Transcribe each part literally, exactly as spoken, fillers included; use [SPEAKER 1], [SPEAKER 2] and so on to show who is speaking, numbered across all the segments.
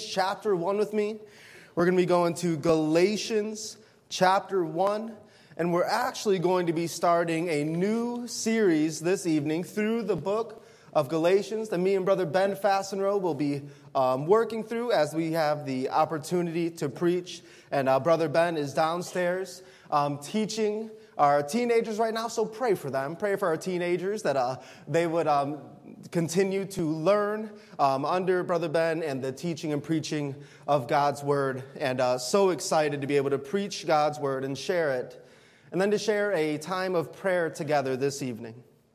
[SPEAKER 1] chapter one with me. We're going to be going to Galatians chapter one, and we're actually going to be starting a new series this evening through the book of Galatians that me and Brother Ben Fastenrow will be um, working through as we have the opportunity to preach. And uh, Brother Ben is downstairs um, teaching our teenagers right now, so pray for them. Pray for our teenagers that uh, they would um, continue to learn um, under Brother Ben and the teaching and preaching of God's Word. And uh, so excited to be able to preach God's Word and share it. And then to share a time of prayer together this evening.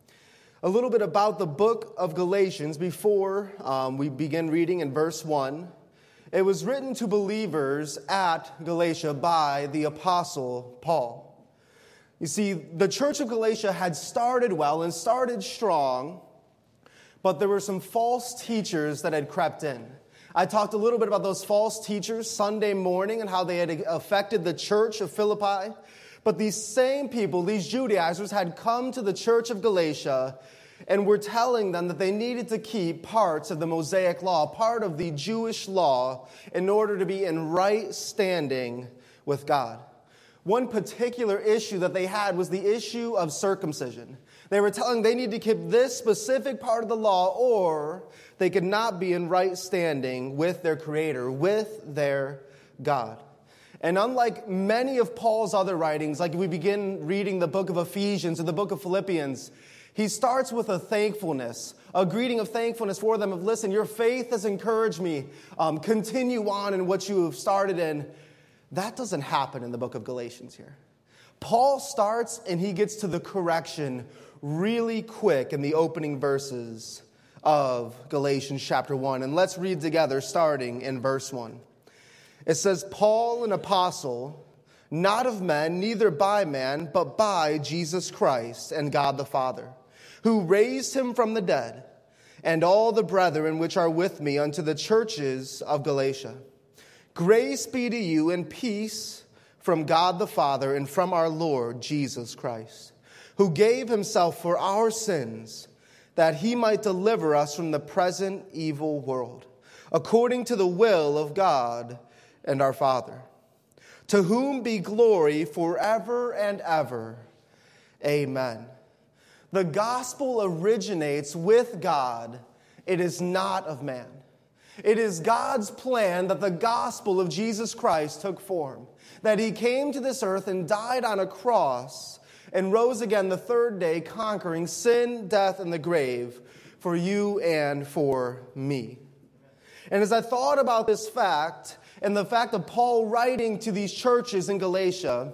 [SPEAKER 1] A little bit about the book of Galatians before um, we begin reading in verse one. It was written to believers at Galatia by the Apostle Paul. You see, the church of Galatia had started well and started strong, but there were some false teachers that had crept in. I talked a little bit about those false teachers Sunday morning and how they had affected the church of Philippi. But these same people, these Judaizers, had come to the church of Galatia and were telling them that they needed to keep parts of the Mosaic law, part of the Jewish law, in order to be in right standing with God. One particular issue that they had was the issue of circumcision. They were telling they need to keep this specific part of the law, or they could not be in right standing with their Creator, with their God. And unlike many of Paul's other writings, like if we begin reading the book of Ephesians or the book of Philippians, he starts with a thankfulness, a greeting of thankfulness for them of, listen, your faith has encouraged me. Um, continue on in what you have started in. That doesn't happen in the book of Galatians here. Paul starts and he gets to the correction really quick in the opening verses of Galatians chapter one. And let's read together starting in verse one. It says, Paul, an apostle, not of men, neither by man, but by Jesus Christ and God the Father, who raised him from the dead, and all the brethren which are with me unto the churches of Galatia. Grace be to you and peace from God the Father and from our Lord Jesus Christ, who gave himself for our sins, that he might deliver us from the present evil world, according to the will of God and our Father, to whom be glory forever and ever. Amen. The gospel originates with God. It is not of man. It is God's plan that the gospel of Jesus Christ took form, that he came to this earth and died on a cross and rose again the third day, conquering sin, death, and the grave for you and for me. And as I thought about this fact, and the fact of Paul writing to these churches in Galatia,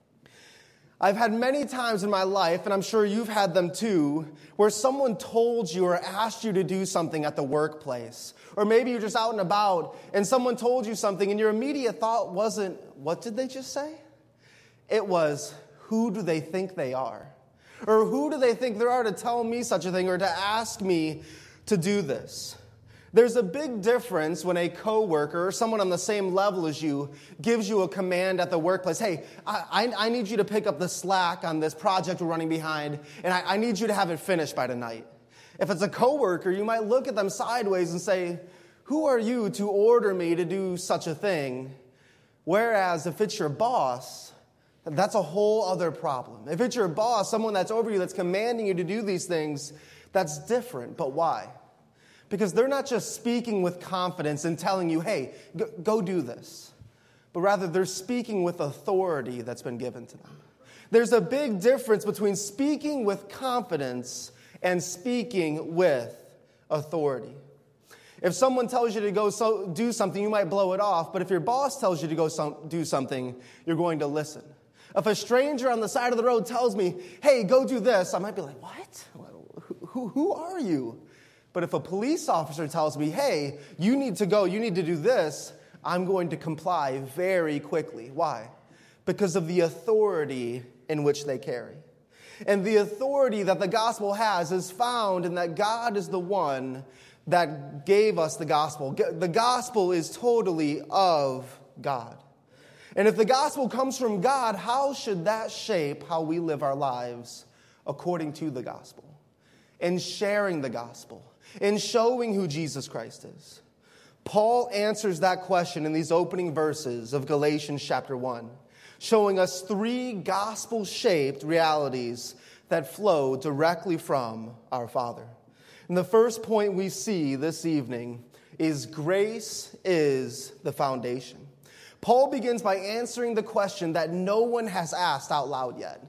[SPEAKER 1] I've had many times in my life, and I'm sure you've had them too, where someone told you or asked you to do something at the workplace. Or maybe you're just out and about, and someone told you something, and your immediate thought wasn't, what did they just say? It was, who do they think they are? Or who do they think they are to tell me such a thing or to ask me to do this? There's a big difference when a coworker or someone on the same level as you gives you a command at the workplace. Hey, I, I need you to pick up the slack on this project we're running behind, and I, I need you to have it finished by tonight. If it's a coworker, you might look at them sideways and say, who are you to order me to do such a thing? Whereas if it's your boss, that's a whole other problem. If it's your boss, someone that's over you that's commanding you to do these things, that's different. But why? Because they're not just speaking with confidence and telling you, hey, go, go do this. But rather, they're speaking with authority that's been given to them. There's a big difference between speaking with confidence and speaking with authority. If someone tells you to go so, do something, you might blow it off. But if your boss tells you to go some, do something, you're going to listen. If a stranger on the side of the road tells me, hey, go do this, I might be like, what? Who, who, who are you? But if a police officer tells me, hey, you need to go, you need to do this, I'm going to comply very quickly. Why? Because of the authority in which they carry. And the authority that the gospel has is found in that God is the one that gave us the gospel. The gospel is totally of God. And if the gospel comes from God, how should that shape how we live our lives according to the gospel? In sharing the gospel, in showing who Jesus Christ is. Paul answers that question in these opening verses of Galatians chapter one, showing us three gospel-shaped realities that flow directly from our Father. And the first point we see this evening is grace is the foundation. Paul begins by answering the question that no one has asked out loud yet.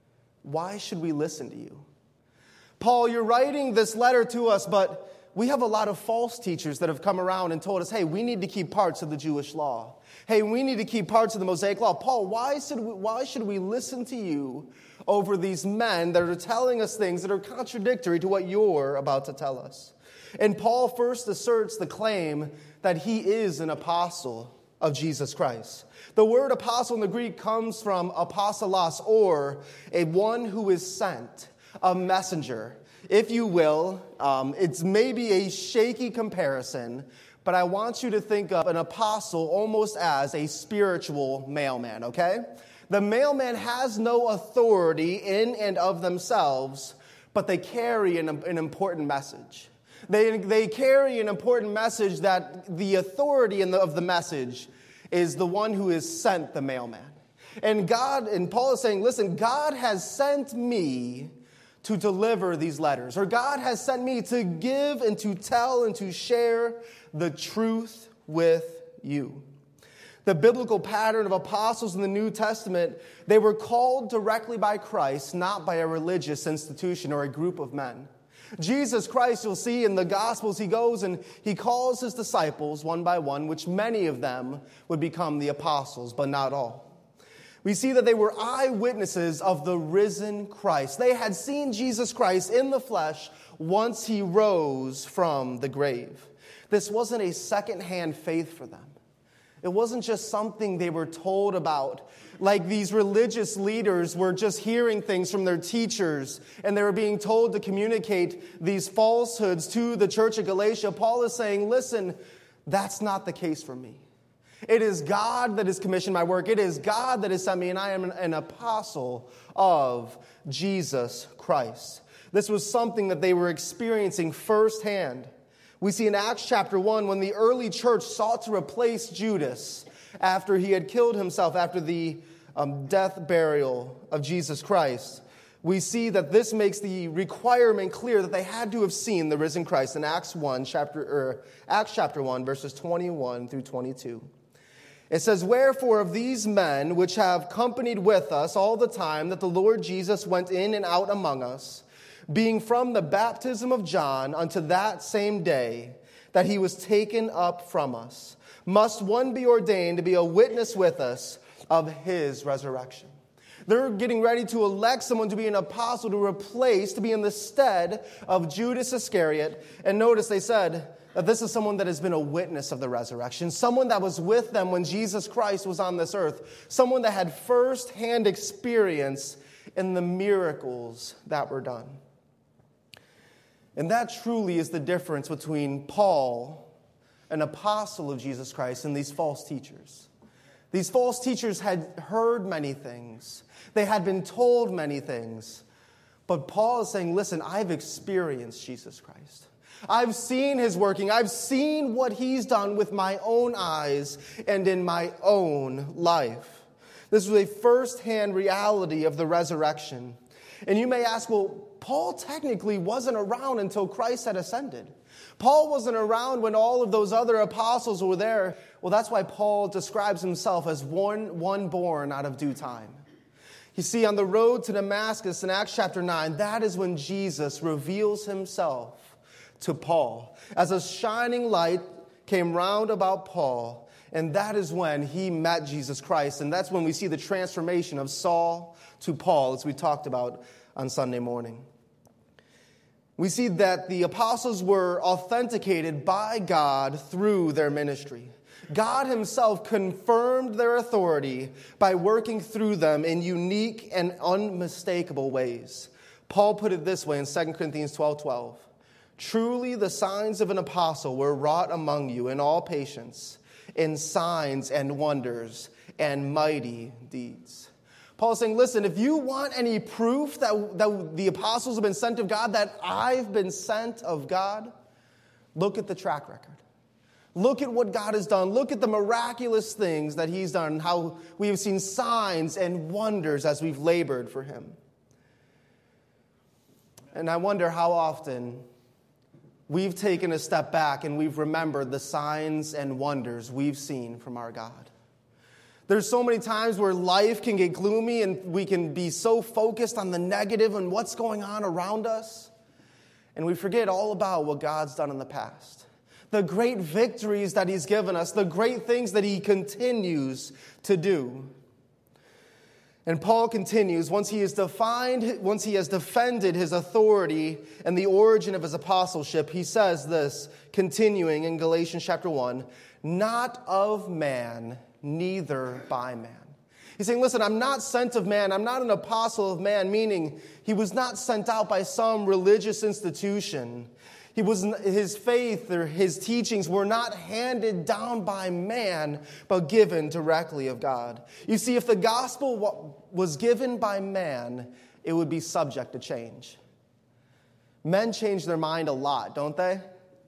[SPEAKER 1] Why should we listen to you? Paul, you're writing this letter to us, but we have a lot of false teachers that have come around and told us, hey, we need to keep parts of the Jewish law. Hey, we need to keep parts of the Mosaic law. Paul, why should we, why should we listen to you over these men that are telling us things that are contradictory to what you're about to tell us? And Paul first asserts the claim that he is an apostle of Jesus Christ. The word apostle in the Greek comes from apostolos, or a one who is sent, a messenger. If you will, um, it's maybe a shaky comparison, but I want you to think of an apostle almost as a spiritual mailman, okay? The mailman has no authority in and of themselves, but they carry an, an important message. They, they carry an important message that the authority in the, of the message is the one who has sent the mailman. And God, and Paul is saying, listen, God has sent me to deliver these letters, or God has sent me to give and to tell and to share the truth with you. The biblical pattern of apostles in the New Testament, they were called directly by Christ, not by a religious institution or a group of men. Jesus Christ, you'll see in the Gospels, he goes and he calls his disciples one by one, which many of them would become the apostles, but not all. We see that they were eyewitnesses of the risen Christ. They had seen Jesus Christ in the flesh once he rose from the grave. This wasn't a secondhand faith for them. It wasn't just something they were told about. Like these religious leaders were just hearing things from their teachers, and they were being told to communicate these falsehoods to the church of Galatia. Paul is saying, listen, that's not the case for me. It is God that has commissioned my work. It is God that has sent me, and I am an, an apostle of Jesus Christ. This was something that they were experiencing firsthand. We see in Acts chapter one, when the early church sought to replace Judas after he had killed himself, after the um, death, burial of Jesus Christ, we see that this makes the requirement clear that they had to have seen the risen Christ in Acts one, chapter, or Acts chapter one, verses twenty-one through twenty-two. It says, wherefore of these men which have companied with us all the time that the Lord Jesus went in and out among us, being from the baptism of John unto that same day that he was taken up from us, must one be ordained to be a witness with us of his resurrection. They're getting ready to elect someone to be an apostle, to replace, to be in the stead of Judas Iscariot. And notice they said that this is someone that has been a witness of the resurrection, someone that was with them when Jesus Christ was on this earth, someone that had firsthand experience in the miracles that were done. And that truly is the difference between Paul, an apostle of Jesus Christ, and these false teachers. These false teachers had heard many things. They had been told many things. But Paul is saying, listen, I've experienced Jesus Christ. I've seen his working. I've seen what he's done with my own eyes and in my own life. This was a firsthand reality of the resurrection. And you may ask, well, Paul technically wasn't around until Christ had ascended. Paul wasn't around when all of those other apostles were there. Well, that's why Paul describes himself as one, one born out of due time. You see, on the road to Damascus in Acts chapter nine, that is when Jesus reveals himself to Paul. As a shining light came round about Paul, and that is when he met Jesus Christ. And that's when we see the transformation of Saul to Paul, as we talked about on Sunday morning. We see that the apostles were authenticated by God through their ministry. God himself confirmed their authority by working through them in unique and unmistakable ways. Paul put it this way in Second Corinthians twelve twelve. Truly the signs of an apostle were wrought among you in all patience, in signs and wonders and mighty deeds. Paul's saying, listen, if you want any proof that, that the apostles have been sent of God, that I've been sent of God, look at the track record. Look at what God has done. Look at the miraculous things that he's done, how we have seen signs and wonders as we've labored for him. And I wonder how often we've taken a step back and we've remembered the signs and wonders we've seen from our God. There's so many times where life can get gloomy and we can be so focused on the negative and what's going on around us, and we forget all about what God's done in the past. The great victories that he's given us, the great things that he continues to do. And Paul continues, once he has defined, once he has defended his authority and the origin of his apostleship, he says this, continuing in Galatians chapter one, not of man, neither by man. He's saying, listen, I'm not sent of man. I'm not an apostle of man, meaning he was not sent out by some religious institution. He was, his faith or his teachings were not handed down by man, but given directly of God. You see, if the gospel was given by man, it would be subject to change. Men change their mind a lot, don't they?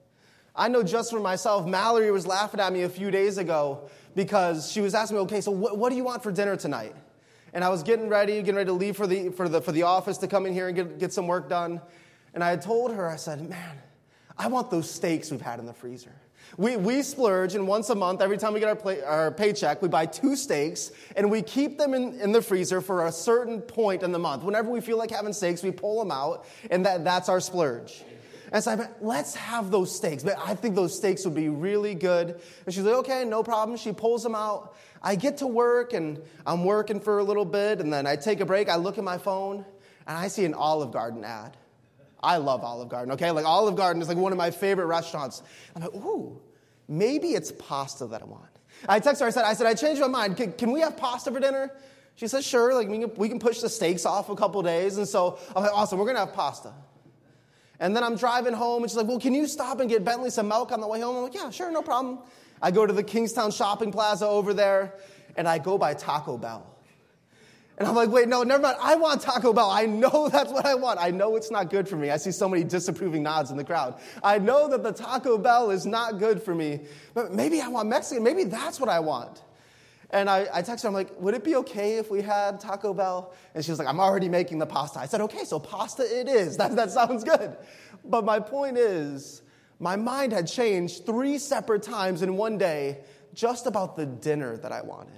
[SPEAKER 1] I know just for myself, Mallory was laughing at me a few days ago because she was asking me, okay, so what, what do you want for dinner tonight? And I was getting ready, getting ready to leave for the, for the, for the office to come in here and get, get some work done. And I had told her, I said, man, I want those steaks we've had in the freezer. We we splurge, and once a month, every time we get our, play, our paycheck, we buy two steaks, and we keep them in, in the freezer for a certain point in the month. Whenever we feel like having steaks, we pull them out, and that, that's our splurge. And so I said, let's have those steaks. But I think those steaks would be really good. And she's like, okay, no problem. She pulls them out. I get to work, and I'm working for a little bit, and then I take a break. I look at my phone, and I see an Olive Garden ad. I love Olive Garden, okay? Like, Olive Garden is like one of my favorite restaurants. I'm like, ooh, maybe it's pasta that I want. I texted her, I said, I said, I changed my mind. Can, can we have pasta for dinner? She said, sure, like we can, we can push the steaks off a couple days. And so I'm like, awesome, we're going to have pasta. And then I'm driving home, and she's like, well, can you stop and get Bentley some milk on the way home? I'm like, yeah, sure, no problem. I go to the Kingstown Shopping Plaza over there, and I go by Taco Bell. And I'm like, wait, no, never mind. I want Taco Bell. I know that's what I want. I know it's not good for me. I see so many disapproving nods in the crowd. I know that the Taco Bell is not good for me. But maybe I want Mexican. Maybe that's what I want. And I, I texted her, I'm like, would it be okay if we had Taco Bell? And she was like, I'm already making the pasta. I said, okay, so pasta it is. That, that sounds good. But my point is, my mind had changed three separate times in one day just about the dinner that I wanted.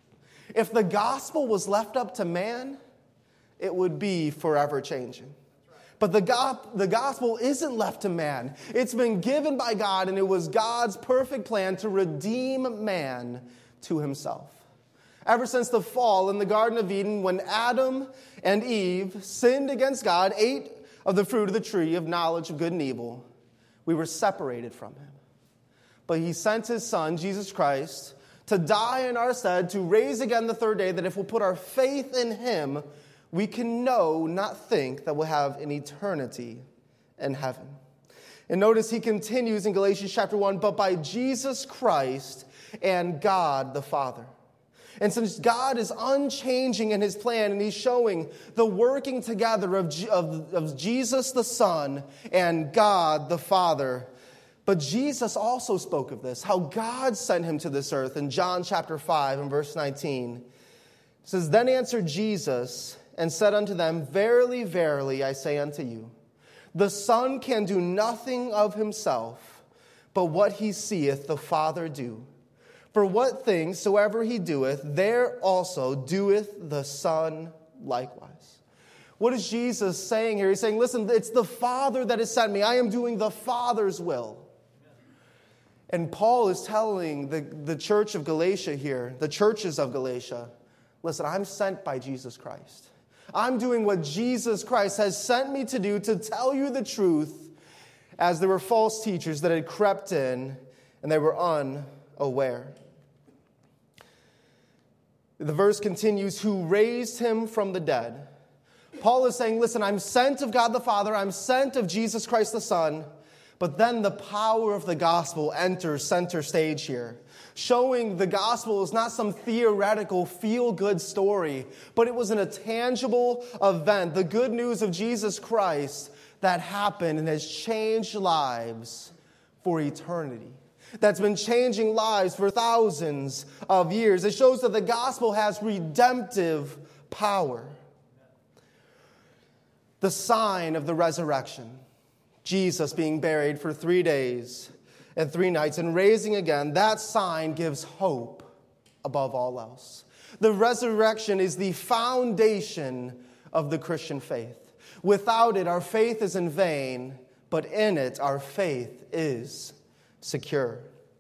[SPEAKER 1] If the gospel was left up to man, it would be forever changing. But the, go- the gospel isn't left to man. It's been given by God, and it was God's perfect plan to redeem man to himself. Ever since the fall in the Garden of Eden, when Adam and Eve sinned against God, ate of the fruit of the tree of knowledge of good and evil, we were separated from him. But he sent his son, Jesus Christ, to die in our stead, to raise again the third day, that if we'll put our faith in him, we can know, not think, that we'll have an eternity in heaven. And notice he continues in Galatians chapter one, but by Jesus Christ and God the Father. And since God is unchanging in his plan, and he's showing the working together of, of, of Jesus the Son and God the Father. But Jesus also spoke of this, how God sent him to this earth in John chapter five and verse nineteen. It says, then answered Jesus and said unto them, verily, verily, I say unto you, the Son can do nothing of himself, but what he seeth the Father do. For what things soever he doeth, there also doeth the Son likewise. What is Jesus saying here? He's saying, listen, it's the Father that has sent me. I am doing the Father's will. And Paul is telling the, the church of Galatia here, the churches of Galatia, listen, I'm sent by Jesus Christ. I'm doing what Jesus Christ has sent me to do, to tell you the truth, as there were false teachers that had crept in and they were unaware. The verse continues, who raised him from the dead. Paul is saying, listen, I'm sent of God the Father, I'm sent of Jesus Christ the Son. But then the power of the gospel enters center stage here, showing the gospel is not some theoretical feel-good story, but it was in a tangible event, the good news of Jesus Christ that happened and has changed lives for eternity. that's been changing lives for thousands of years. It shows that the gospel has redemptive power. The sign of the resurrection, Jesus being buried for three days and three nights and raising again, that sign gives hope above all else. The resurrection is the foundation of the Christian faith. Without it, our faith is in vain, but in it, our faith is secure.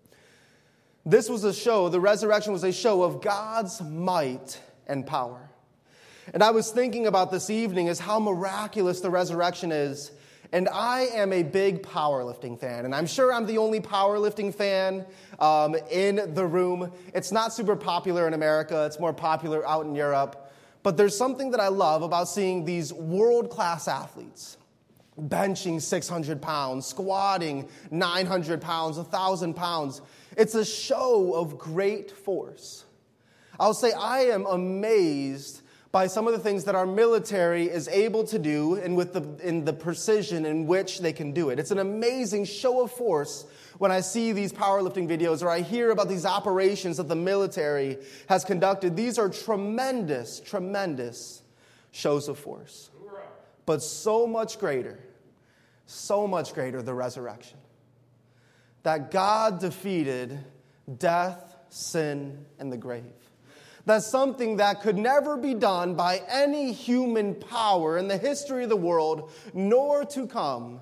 [SPEAKER 1] This was a show, the resurrection was a show of God's might and power. And I was thinking about this evening is how miraculous the resurrection is. And I am a big powerlifting fan. And I'm sure I'm the only powerlifting fan um, in the room. It's not super popular in America. It's more popular out in Europe. But there's something that I love about seeing these world-class athletes benching six hundred pounds, squatting nine hundred pounds, one thousand pounds. It's a show of great force. I'll say I am amazed by some of the things that our military is able to do and with the in the precision in which they can do it. It's an amazing show of force when I see these powerlifting videos or I hear about these operations that the military has conducted. These are tremendous, tremendous shows of force. But so much greater, so much greater the resurrection. That God defeated death, sin, and the grave. That's something that could never be done by any human power in the history of the world, nor to come.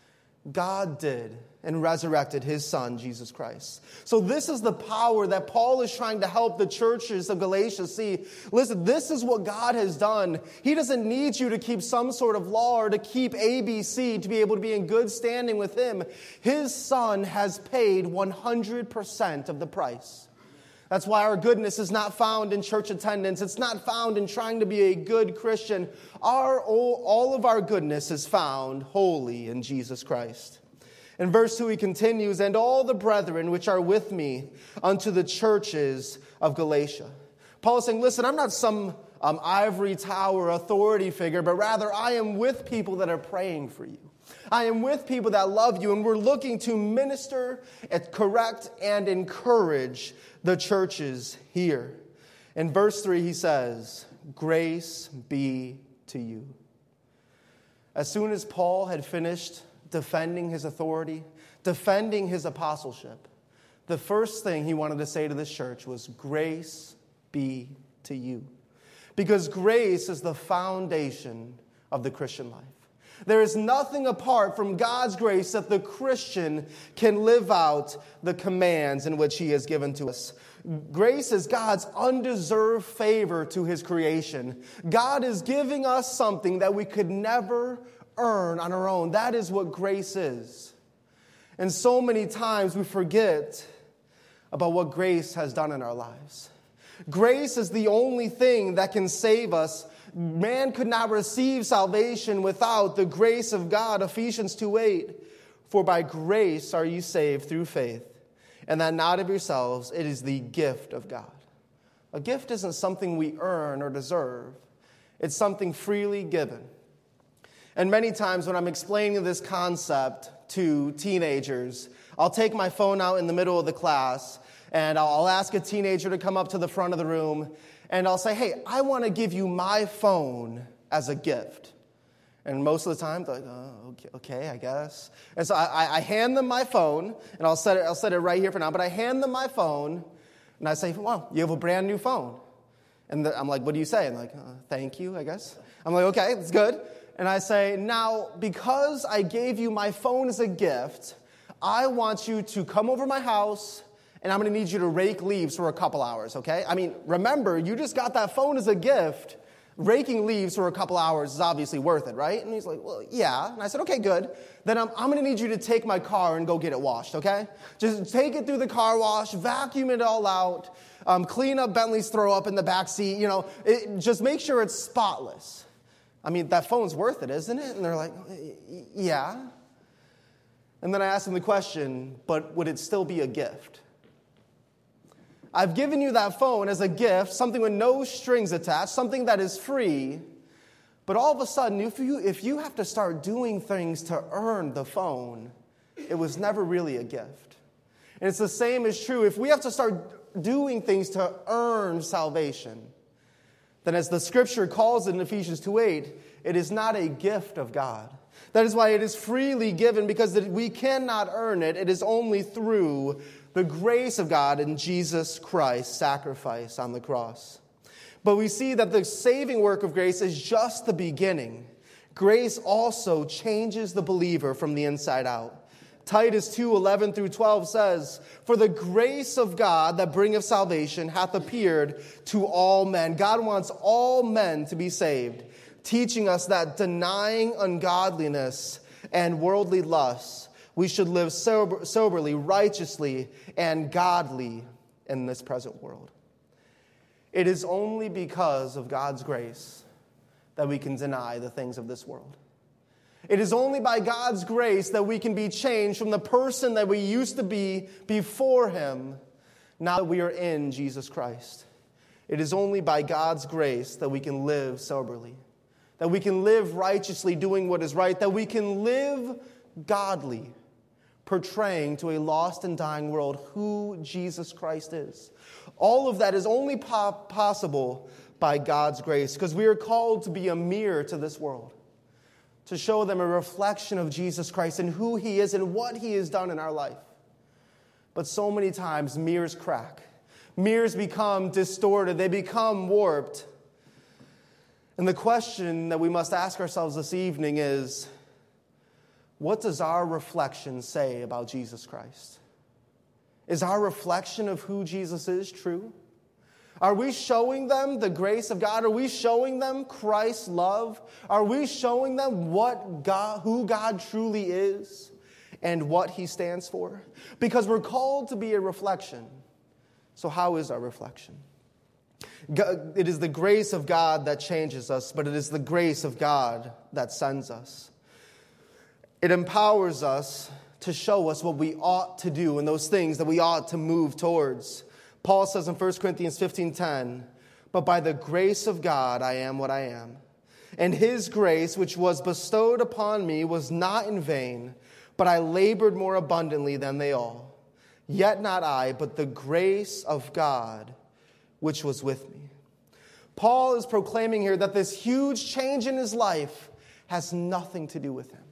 [SPEAKER 1] God did and resurrected his son, Jesus Christ. So this is the power that Paul is trying to help the churches of Galatia see. Listen, this is what God has done. He doesn't need you to keep some sort of law or to keep A B C to be able to be in good standing with him. His son has paid one hundred percent of the price. That's why our goodness is not found in church attendance. It's not found in trying to be a good Christian. Our, all, all of our goodness is found wholly in Jesus Christ. In verse two, he continues, and all the brethren which are with me unto the churches of Galatia. Paul is saying, listen, I'm not some um, ivory tower authority figure, but rather I am with people that are praying for you. I am with people that love you, and we're looking to minister, correct, and encourage the churches here. In verse three, he says, grace be to you. As soon as Paul had finished defending his authority, defending his apostleship, the first thing he wanted to say to this church was, grace be to you. Because grace is the foundation of the Christian life. There is nothing apart from God's grace that the Christian can live out the commands in which he has given to us. Grace is God's undeserved favor to his creation. God is giving us something that we could never earn on our own. That is what grace is. And so many times we forget about what grace has done in our lives. Grace is the only thing that can save us. Man could not receive salvation without the grace of God. Ephesians two eight. For by grace are you saved through faith, and that not of yourselves, it is the gift of God. A gift isn't something we earn or deserve. It's something freely given. And many times when I'm explaining this concept to teenagers, I'll take my phone out in the middle of the class, and I'll ask a teenager to come up to the front of the room, and I'll say, hey, I want to give you my phone as a gift. And most of the time, they're like, oh, okay, okay, I guess. And so I, I hand them my phone, and I'll set it, I'll set it right here for now, but I hand them my phone, and I say, well, you have a brand new phone. And the, I'm like, what do you say? And they're like, uh, thank you, I guess. I'm like, okay, that's good. And I say, now, because I gave you my phone as a gift, I want you to come over my house, and I'm going to need you to rake leaves for a couple hours, okay? I mean, remember, you just got that phone as a gift. Raking leaves for a couple hours is obviously worth it, right? And he's like, well, yeah. And I said, okay, good. Then I'm, I'm going to need you to take my car and go get it washed, okay? Just take it through the car wash, vacuum it all out, um, clean up Bentley's throw up in the back seat, you know, it, just make sure it's spotless. I mean, that phone's worth it, isn't it? And they're like, yeah. And then I asked them the question, but would it still be a gift? I've given you that phone as a gift, something with no strings attached, something that is free. But all of a sudden, if you, if you have to start doing things to earn the phone, it was never really a gift. And it's the same is true. If we have to start doing things to earn salvation, then as the scripture calls it in Ephesians two eight, it is not a gift of God. That is why it is freely given, because we cannot earn it. It is only through the grace of God in Jesus Christ's sacrifice on the cross. But we see that the saving work of grace is just the beginning. Grace also changes the believer from the inside out. Titus two eleven through twelve says, "For the grace of God that bringeth salvation hath appeared to all men." God wants all men to be saved, teaching us that denying ungodliness and worldly lusts, we should live sober, soberly, righteously, and godly in this present world. It is only because of God's grace that we can deny the things of this world. It is only by God's grace that we can be changed from the person that we used to be before Him, now that we are in Jesus Christ. It is only by God's grace that we can live soberly, that we can live righteously, doing what is right, that we can live godly, portraying to a lost and dying world who Jesus Christ is. All of that is only po- possible by God's grace, because we are called to be a mirror to this world, to show them a reflection of Jesus Christ and who He is and what He has done in our life. But so many times mirrors crack. Mirrors become distorted. They become warped. And the question that we must ask ourselves this evening is, what does our reflection say about Jesus Christ? Is our reflection of who Jesus is true? Are we showing them the grace of God? Are we showing them Christ's love? Are we showing them what God, who God truly is and what He stands for? Because we're called to be a reflection. So how is our reflection? It is the grace of God that changes us, but it is the grace of God that sends us. It empowers us to show us what we ought to do and those things that we ought to move towards. Paul says in First Corinthians fifteen ten, "But by the grace of God I am what I am. And His grace, which was bestowed upon me, was not in vain, but I labored more abundantly than they all. Yet not I, but the grace of God, which was with me." Paul is proclaiming here that this huge change in his life has nothing to do with him.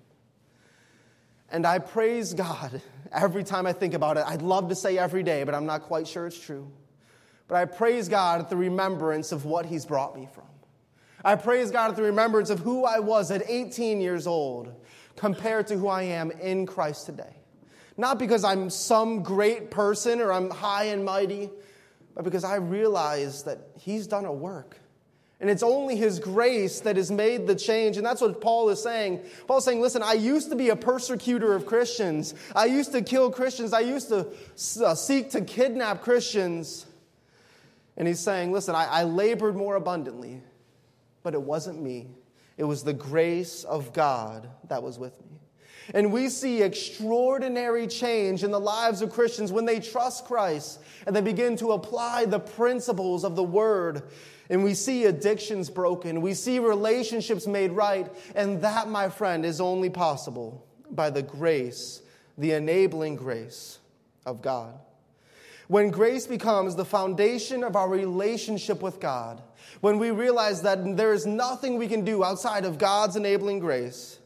[SPEAKER 1] And I praise God every time I think about it. I'd love to say every day, but I'm not quite sure it's true. But I praise God at the remembrance of what He's brought me from. I praise God at the remembrance of who I was at eighteen years old compared to who I am in Christ today. Not because I'm some great person or I'm high and mighty, but because I realize that He's done a work. And it's only His grace that has made the change. And that's what Paul is saying. Paul's saying, listen, I used to be a persecutor of Christians. I used to kill Christians. I used to uh, seek to kidnap Christians. And he's saying, listen, I, I labored more abundantly. But it wasn't me. It was the grace of God that was with me. And we see extraordinary change in the lives of Christians when they trust Christ and they begin to apply the principles of the Word. And we see addictions broken. We see relationships made right. And that, my friend, is only possible by the grace, the enabling grace of God. When grace becomes the foundation of our relationship with God, when we realize that there is nothing we can do outside of God's enabling grace,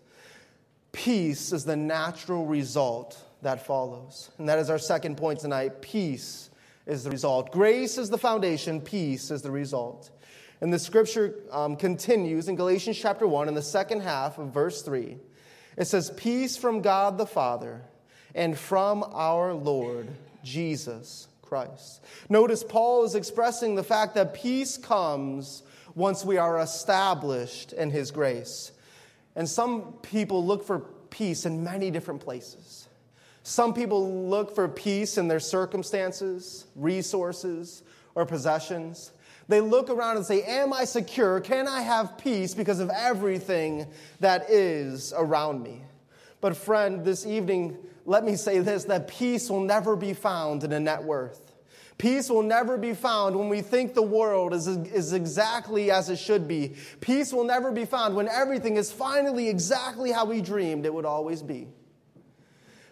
[SPEAKER 1] peace is the natural result that follows. And that is our second point tonight. Peace is the result. Grace is the foundation. Peace is the result. And the scripture um, continues in Galatians chapter one, in the second half of verse three. It says, "Peace from God the Father and from our Lord Jesus Christ." Notice Paul is expressing the fact that peace comes once we are established in His grace. And some people look for peace in many different places. Some people look for peace in their circumstances, resources, or possessions. They look around and say, am I secure? Can I have peace because of everything that is around me? But friend, this evening, let me say this, that peace will never be found in a net worth. Peace will never be found when we think the world is, is exactly as it should be. Peace will never be found when everything is finally exactly how we dreamed it would always be.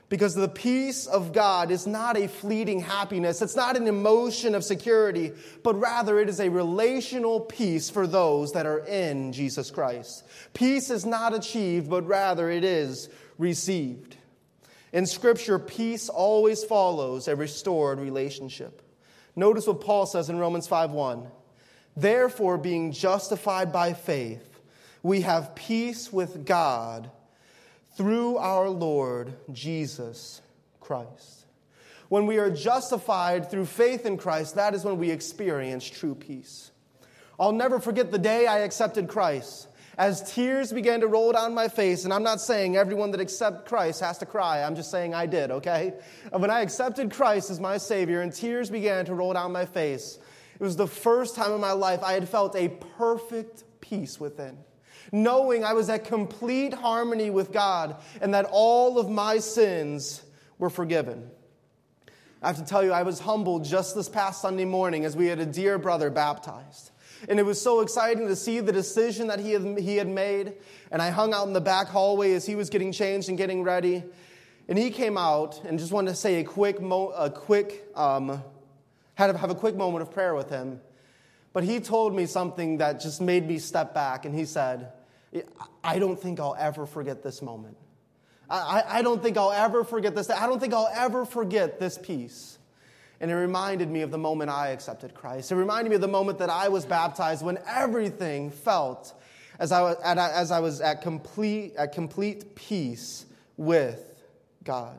[SPEAKER 1] Because the peace of God is not a fleeting happiness. It's not an emotion of security, but rather it is a relational peace for those that are in Jesus Christ. Peace is not achieved, but rather it is received. In Scripture, peace always follows a restored relationship. Notice what Paul says in Romans five one. Therefore, being justified by faith, we have peace with God through our Lord Jesus Christ. When we are justified through faith in Christ, that is when we experience true peace. I'll never forget the day I accepted Christ. As tears began to roll down my face, and I'm not saying everyone that accepts Christ has to cry. I'm just saying I did, okay? When I accepted Christ as my Savior and tears began to roll down my face, it was the first time in my life I had felt a perfect peace within. Knowing I was at complete harmony with God and that all of my sins were forgiven. I have to tell you, I was humbled just this past Sunday morning as we had a dear brother baptized. And it was so exciting to see the decision that he had, he had made. And I hung out in the back hallway as he was getting changed and getting ready. And he came out and just wanted to say a quick, mo- a quick, um, had to have a quick moment of prayer with him. But he told me something that just made me step back. And he said, I don't think I'll ever forget this moment. I, I don't think I'll ever forget this. I don't think I'll ever forget this peace. And it reminded me of the moment I accepted Christ. It reminded me of the moment that I was baptized when everything felt as I was at, as I was at complete, at complete peace with God.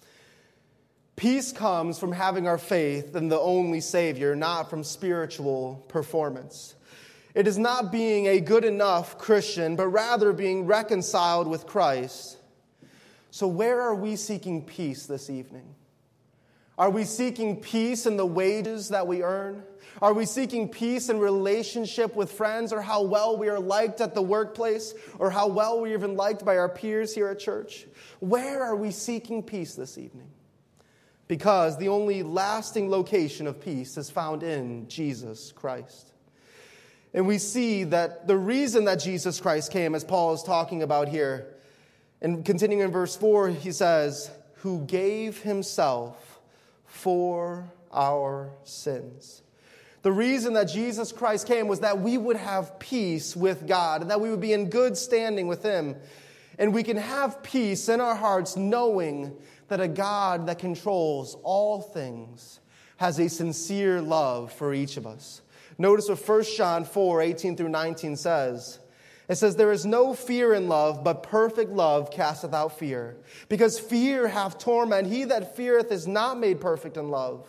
[SPEAKER 1] Peace comes from having our faith in the only Savior, not from spiritual performance. It is not being a good enough Christian, but rather being reconciled with Christ. So where are we seeking peace this evening? Are we seeking peace in the wages that we earn? Are we seeking peace in relationship with friends, or how well we are liked at the workplace, or how well we're even liked by our peers here at church? Where are we seeking peace this evening? Because the only lasting location of peace is found in Jesus Christ. And we see that the reason that Jesus Christ came, as Paul is talking about here, and continuing in verse four, he says, who gave himself for our sins. The reason that Jesus Christ came was that we would have peace with God and that we would be in good standing with him. And we can have peace in our hearts knowing that a God that controls all things has a sincere love for each of us. Notice what First John four, eighteen through nineteen says. It says, there is no fear in love, but perfect love casteth out fear. Because fear hath torment. He that feareth is not made perfect in love.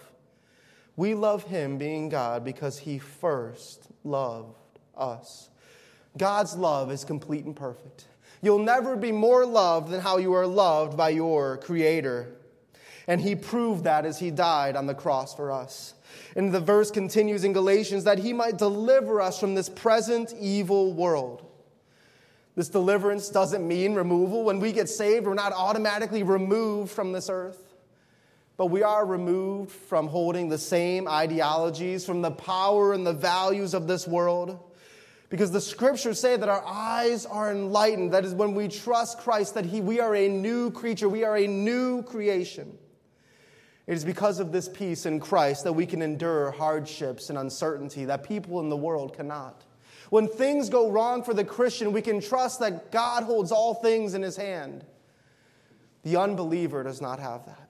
[SPEAKER 1] We love him, being God, because he first loved us. God's love is complete and perfect. You'll never be more loved than how you are loved by your Creator. And he proved that as he died on the cross for us. And the verse continues in Galatians that he might deliver us from this present evil world. This deliverance doesn't mean removal. When we get saved, we're not automatically removed from this earth. But we are removed from holding the same ideologies, from the power and the values of this world. Because the scriptures say that our eyes are enlightened. That is when we trust Christ, that he, we are a new creature. We are a new creation. It is because of this peace in Christ that we can endure hardships and uncertainty that people in the world cannot. When things go wrong for the Christian, we can trust that God holds all things in his hand. The unbeliever does not have that.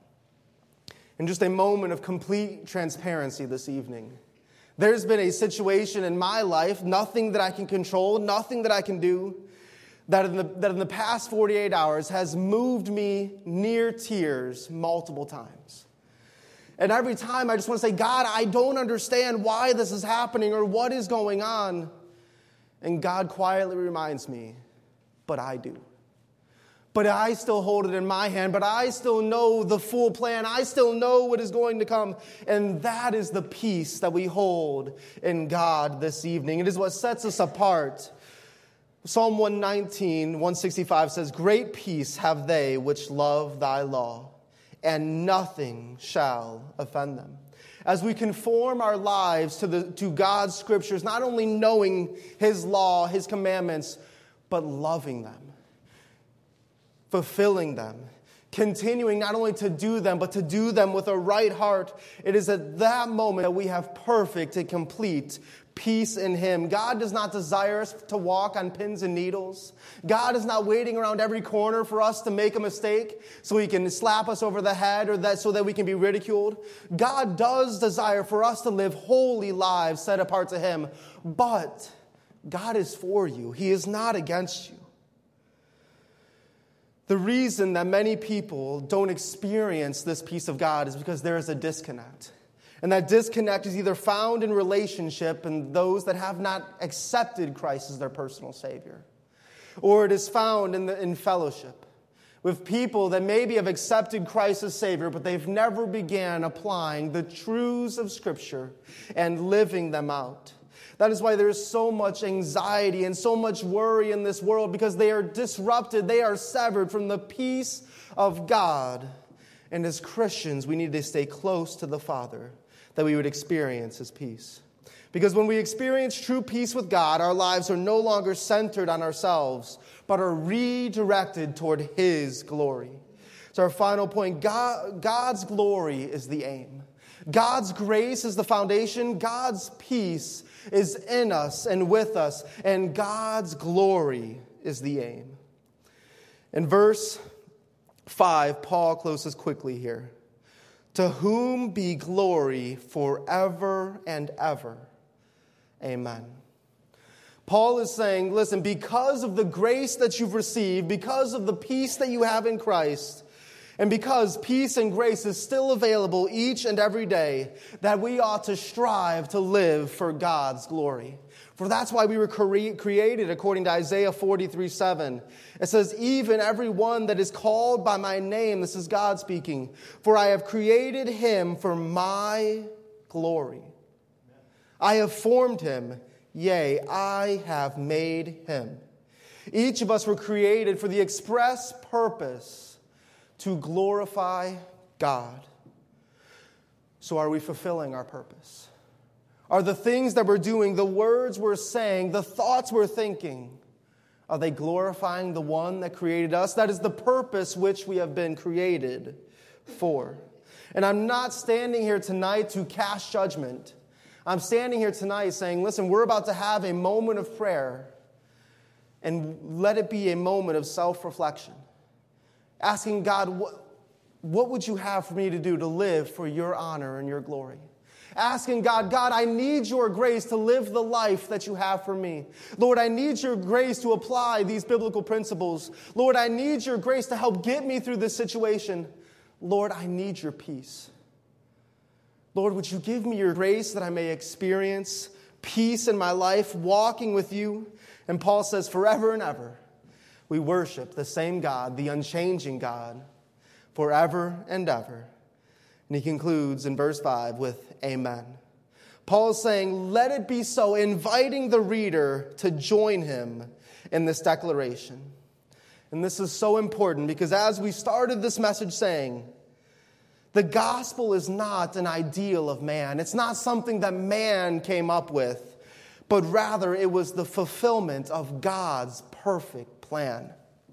[SPEAKER 1] In just a moment of complete transparency this evening, there's been a situation in my life, nothing that I can control, nothing that I can do, that in the, that in the past forty-eight hours has moved me near tears multiple times. And every time I just want to say, God, I don't understand why this is happening or what is going on. And God quietly reminds me, but I do. But I still hold it in my hand, but I still know the full plan. I still know what is going to come. And that is the peace that we hold in God this evening. It is what sets us apart. Psalm one nineteen, one sixty-five says, great peace have they which love thy law, and nothing shall offend them. As we conform our lives to, the, to God's scriptures, not only knowing his law, his commandments, but loving them, fulfilling them, continuing not only to do them, but to do them with a right heart. It is at that moment that we have perfect and complete peace in Him. God does not desire us to walk on pins and needles. God is not waiting around every corner for us to make a mistake so He can slap us over the head or that so that we can be ridiculed. God does desire for us to live holy lives set apart to Him, but God is for you. He is not against you. The reason that many people don't experience this peace of God is because there is a disconnect. And that disconnect is either found in relationship and those that have not accepted Christ as their personal Savior, or it is found in, the, in fellowship with people that maybe have accepted Christ as Savior, but they've never began applying the truths of Scripture and living them out. That is why there is so much anxiety and so much worry in this world, because they are disrupted, they are severed from the peace of God. And as Christians, we need to stay close to the Father, that we would experience His peace. Because when we experience true peace with God, our lives are no longer centered on ourselves, but are redirected toward His glory. So our final point, God, God's glory is the aim. God's grace is the foundation. God's peace is in us and with us. And God's glory is the aim. In verse five, Paul closes quickly here. To whom be glory forever and ever. Amen. Paul is saying, listen, because of the grace that you've received, because of the peace that you have in Christ, and because peace and grace is still available each and every day, that we ought to strive to live for God's glory. For that's why we were cre- created, according to Isaiah forty-three seven. It says, even every one that is called by my name, this is God speaking, for I have created him for my glory. I have formed him, yea, I have made him. Each of us were created for the express purpose to glorify God. So are we fulfilling our purpose? Are the things that we're doing, the words we're saying, the thoughts we're thinking, are they glorifying the one that created us? That is the purpose which we have been created for. And I'm not standing here tonight to cast judgment. I'm standing here tonight saying, listen, we're about to have a moment of prayer, and let it be a moment of self-reflection. Asking God, what, what would you have for me to do to live for your honor and your glory? Asking God, God, I need your grace to live the life that you have for me. Lord, I need your grace to apply these biblical principles. Lord, I need your grace to help get me through this situation. Lord, I need your peace. Lord, would you give me your grace that I may experience peace in my life, walking with you? And Paul says, forever and ever, we worship the same God, the unchanging God, forever and ever. And he concludes in verse five with amen. Paul is saying, let it be so, inviting the reader to join him in this declaration. And this is so important because as we started this message saying, the gospel is not an ideal of man. It's not something that man came up with, but rather it was the fulfillment of God's perfect plan.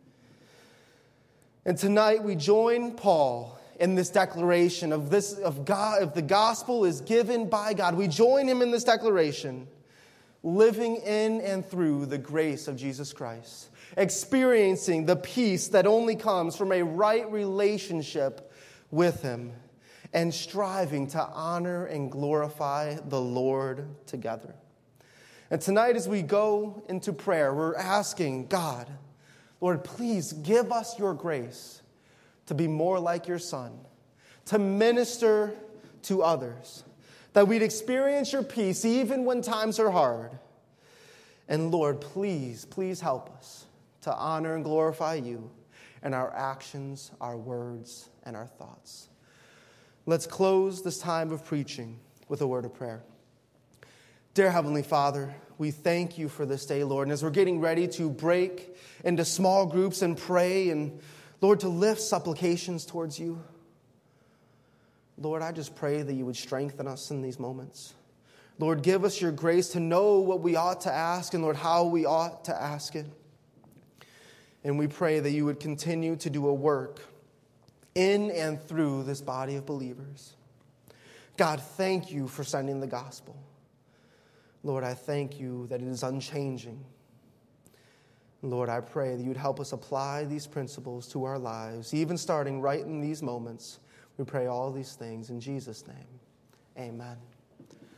[SPEAKER 1] And tonight we join Paul in this declaration of this of God, if the gospel is given by God, we join him in this declaration, living in and through the grace of Jesus Christ, experiencing the peace that only comes from a right relationship with him, and striving to honor and glorify the Lord together. And tonight as we go into prayer, we're asking God, Lord, please give us your grace to be more like your Son, to minister to others, that we'd experience your peace even when times are hard. And Lord, please, please help us to honor and glorify you in our actions, our words, and our thoughts. Let's close this time of preaching with a word of prayer. Dear Heavenly Father, we thank you for this day, Lord. And as we're getting ready to break into small groups and pray and, Lord, to lift supplications towards you, Lord, I just pray that you would strengthen us in these moments. Lord, give us your grace to know what we ought to ask and, Lord, how we ought to ask it. And we pray that you would continue to do a work in and through this body of believers. God, thank you for sending the gospel. Lord, I thank you that it is unchanging. Lord, I pray that you'd help us apply these principles to our lives, even starting right in these moments. We pray all these things in Jesus' name. Amen.